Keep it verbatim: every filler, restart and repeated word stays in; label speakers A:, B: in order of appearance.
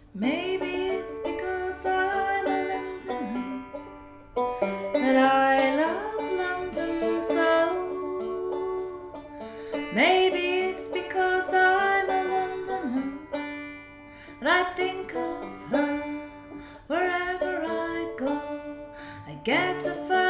A: Maybe it's because I'm a Londoner that I love London so. Maybe it's because I'm a Londoner that I think of her wherever I go. I get a